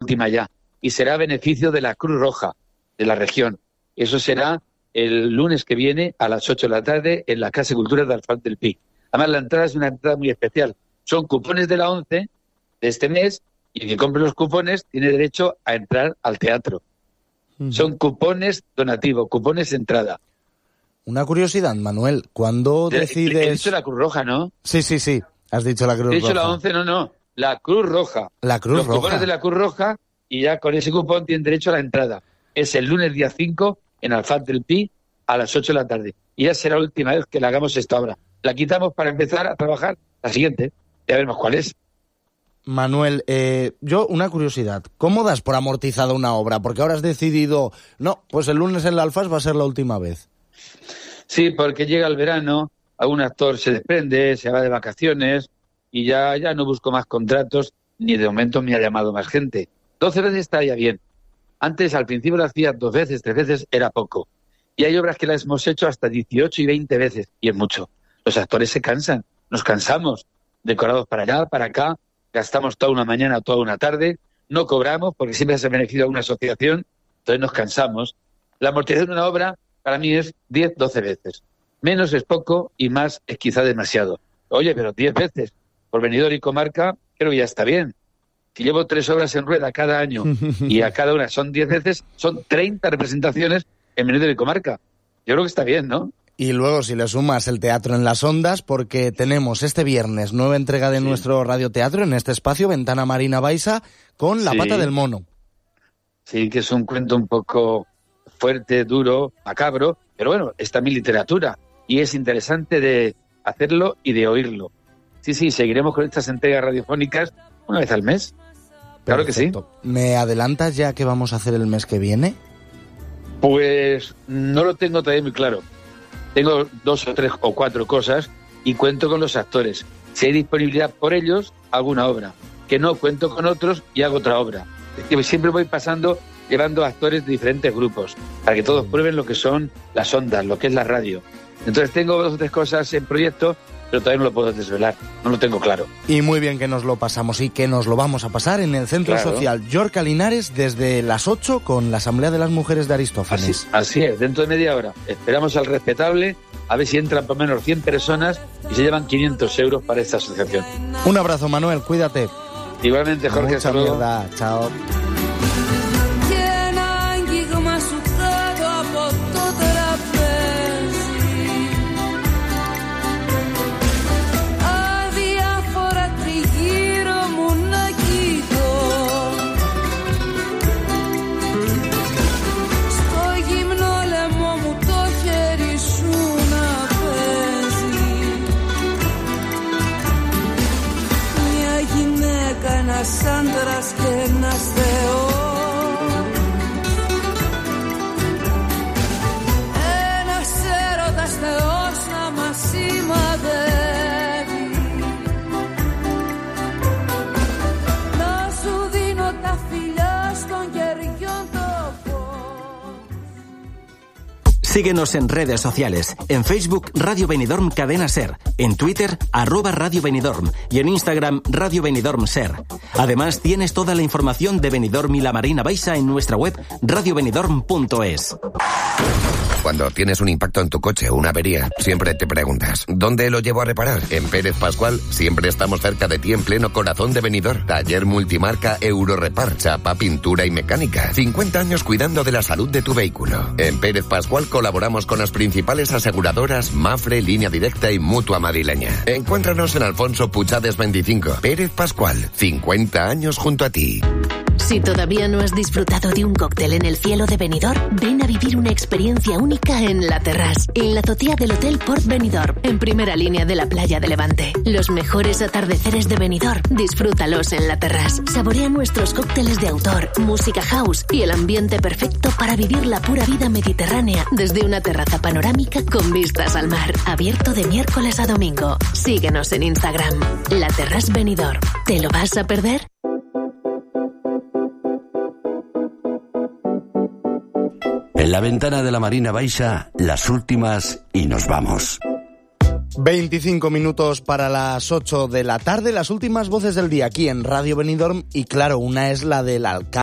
última ya, y será a beneficio de la Cruz Roja de la región. Eso será el lunes que viene a las 8 de la tarde en la Casa de Cultura de Alfaz del Pi. Además, la entrada es una entrada muy especial. Son cupones de la 11 de este mes, y quien compre los cupones tiene derecho a entrar al teatro. Son cupones donativos, cupones de entrada. Una curiosidad, Manuel, ¿cuándo decides...? He dicho la Cruz Roja, ¿no? Sí, has dicho la Cruz Roja. He dicho la 11, no, la Cruz Roja. La Cruz Roja. Los cupones de la Cruz Roja, y ya con ese cupón tienen derecho a la entrada. Es el lunes día 5 en Alfaz del Pi a las 8 de la tarde. Y ya será la última vez que le hagamos esta obra. La quitamos para empezar a trabajar la siguiente. Ya veremos cuál es. Manuel, yo una curiosidad. ¿Cómo das por amortizada una obra? Porque ahora has decidido, no, pues el lunes en la Alfaz va a ser la última vez. Sí, porque llega el verano, algún actor se desprende, se va de vacaciones y ya no busco más contratos, ni de momento me ha llamado más gente. 12 veces está ya bien. Antes, al principio lo hacía 2 veces, 3 veces, era poco. Y hay obras que las hemos hecho hasta 18 y 20 veces, y es mucho. Los actores se cansan, nos cansamos, decorados para allá, para acá, gastamos toda una mañana, toda una tarde, no cobramos porque siempre se beneficia a una asociación, entonces nos cansamos. La amortización de una obra para mí es 10, 12 veces. Menos es poco y más es quizá demasiado. Oye, pero 10 veces por Benidorm y comarca, creo que ya está bien. Si llevo 3 obras en rueda cada año y a cada una son 10 veces, son 30 representaciones en Benidorm y comarca. Yo creo que está bien, ¿no? Y luego si le sumas el teatro en las ondas, porque tenemos este viernes nueva entrega de nuestro radioteatro en este espacio, Ventana Marina Baixa, con La Pata del Mono. Sí, que es un cuento un poco fuerte, duro, macabro, pero bueno, es también literatura y es interesante de hacerlo y de oírlo. Sí, seguguiremos con estas entregas radiofónicas una vez al mes. Claro que sí. ¿Me adelantas ya qué vamos a hacer el mes que viene? Pues no lo tengo todavía muy claro. Tengo 2 o 3 o 4 cosas y cuento con los actores. Si hay disponibilidad por ellos, hago una obra. Que no, cuento con otros y hago otra obra. Es que siempre voy pasando, llevando actores de diferentes grupos, para que todos prueben lo que son las ondas, lo que es la radio. Entonces tengo 2 o 3 cosas en proyecto, pero todavía no lo puedo desvelar, no lo tengo claro. Y muy bien que nos lo pasamos y que nos lo vamos a pasar en el Centro Social Llorca Linares desde las 8 con la Asamblea de las Mujeres de Aristófanes. Así es, dentro de media hora. Esperamos al respetable, a ver si entran por menos 100 personas y se llevan 500 euros para esta asociación. Un abrazo, Manuel, cuídate. Igualmente, Jorge, mucha mierda, chao. Ένας άντρας και ένας θεός, ένας έρωτας θεός να μας σημαδεύει. Να σου δίνω τα φιλιά στον κεριόν το φως. Síguenos en redes sociales. En Facebook, Radio Benidorm Cadena Ser. En Twitter, @Radio Benidorm. Y en Instagram, Radio Benidorm Ser. Además, tienes toda la información de Benidorm y la Marina Baixa en nuestra web, radiobenidorm.es. Cuando tienes un impacto en tu coche o una avería, siempre te preguntas, ¿dónde lo llevo a reparar? En Pérez Pascual siempre estamos cerca de ti en pleno corazón de Benidorm. Taller multimarca Eurorepar, chapa, pintura y mecánica. 50 años cuidando de la salud de tu vehículo. En Pérez Pascual colaboramos con las principales aseguradoras Mafre, Línea Directa y Mutua Madrileña. Encuéntranos en Alfonso Puchades 25. Pérez Pascual, 50 años junto a ti. Si todavía no has disfrutado de un cóctel en el cielo de Benidorm, ven a vivir una experiencia única en La Terrasse, en la azotea del Hotel Port Benidorm, en primera línea de la playa de Levante. Los mejores atardeceres de Benidorm, disfrútalos en La Terrasse. Saborea nuestros cócteles de autor, música house y el ambiente perfecto para vivir la pura vida mediterránea desde una terraza panorámica con vistas al mar, abierto de miércoles a domingo. Síguenos en Instagram, La Terrasse Benidorm. ¿Te lo vas a perder? En la ventana de la Marina Baixa, las últimas y nos vamos. 25 minutos para las 8 de la tarde, las últimas voces del día aquí en Radio Benidorm y claro, una es la del alcalde.